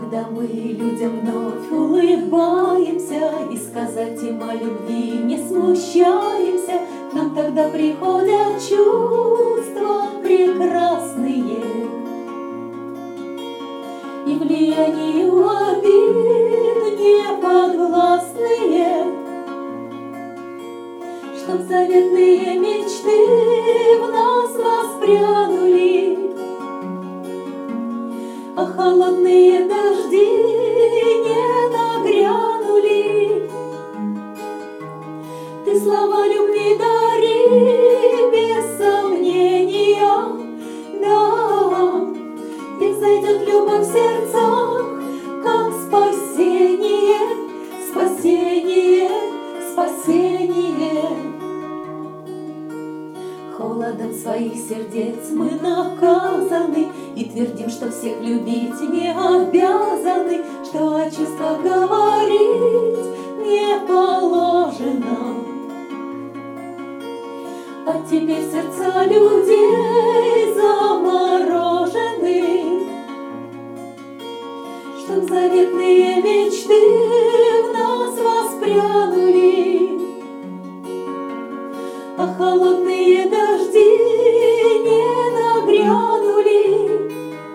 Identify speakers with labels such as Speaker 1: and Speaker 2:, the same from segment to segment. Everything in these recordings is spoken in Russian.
Speaker 1: когда мы людям вновь улыбаемся и сказать им о любви не смущаемся, к нам тогда приходят чувства прекрасные, и влиянию обид не подвластные, чтоб заветные мечты в нас воспрянули, а холодные дожди не нагрянули. Ты слова любви дари без сомнения, да, и взойдет любовь в сердцах, как спасение, спасение, спасение. Холодом своих сердец мы наказаны и твердим, что всех любить не обязаны, что о чувствах говорить не положено. А теперь сердца людей заморожены, чтоб заветные мечты в нас воспрянули, а холодные дожди не нагрянули.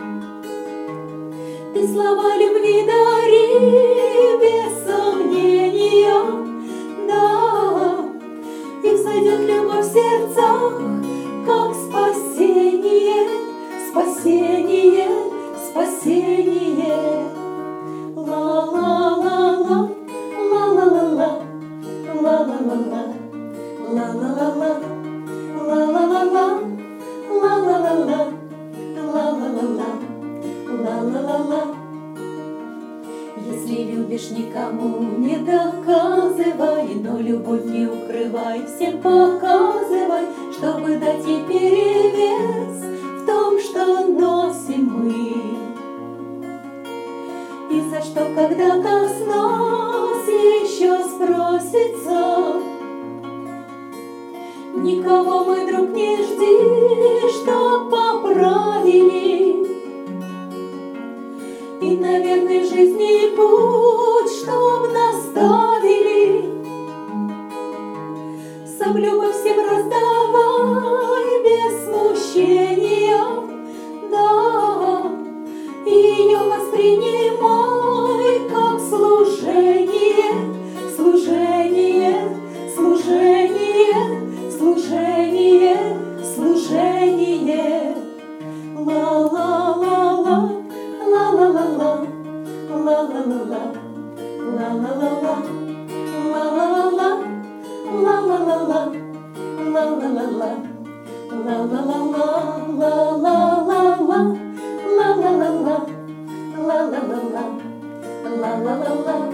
Speaker 1: Ты слова любви дари без сомнения, да, и взойдет любовь в сердцах, как спасение, спасение, спасение. Ла-ла-ла-ла, ла-ла-ла-ла, ла-ла-ла-ла, ла-ла-ла-ла, ла-ла-ла-ла, ла-ла-ла-ла, ла-ла-ла-ла, ла-ла-ла-ла. Если любишь, никому не доказывай, но любовь не укрывай, всем показывай, чтобы дать ей перевес в том, что носим мы. И за что когда-то с нас еще спросится. Никого, мой друг, не жди, чтоб поправили, и на верной жизни путь, чтоб наставили. Сам любовь всем раздавай без смущения, да, и ее воспринимай как служение, служение, служение, служение, служение. Ла-ла-ла-ла, ла-ла-ла-ла, ла-ла-ла-ла, ла-ла-ла-ла, ла-ла-ла-ла, ла-ла-ла-ла, ла-ла-ла-ла, ла-ла-ла-ла, ла-ла-ла-ла, ла-ла-ла-ла, ла-ла-ла-ла, ла-ла-ла-ла.